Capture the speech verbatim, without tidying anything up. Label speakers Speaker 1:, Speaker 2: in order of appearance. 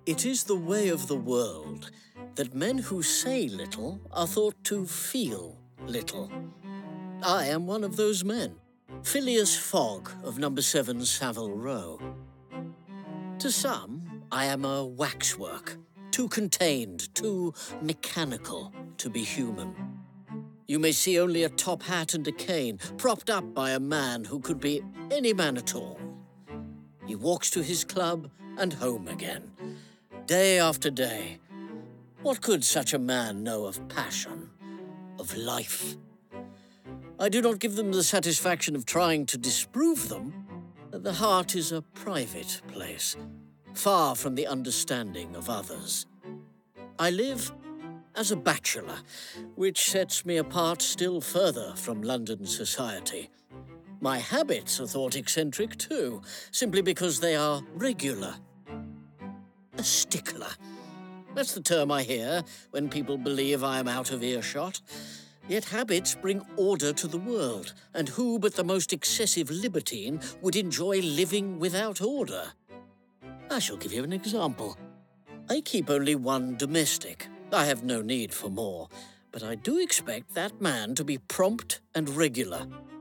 Speaker 1: It is the way of the world that men who say little are thought to feel little. I am one of those men, Phileas Fogg of number seven Savile Row. To some, I am a waxwork, too contained, too mechanical to be human. You may see only a top hat and a cane, propped up by a man who could be any man at all. He walks to his club and home again, day after day. What could such a man know of passion, of life? I do not give them the satisfaction of trying to disprove them. The heart is a private place, far from the understanding of others. I live as a bachelor, which sets me apart still further from London society. My habits are thought eccentric too, simply because they are regular. A stickler. That's the term I hear when people believe I am out of earshot. Yet habits bring order to the world, and who but the most excessive libertine would enjoy living without order? I shall give you an example. I keep only one domestic. I have no need for more, but I do expect that man to be prompt and regular.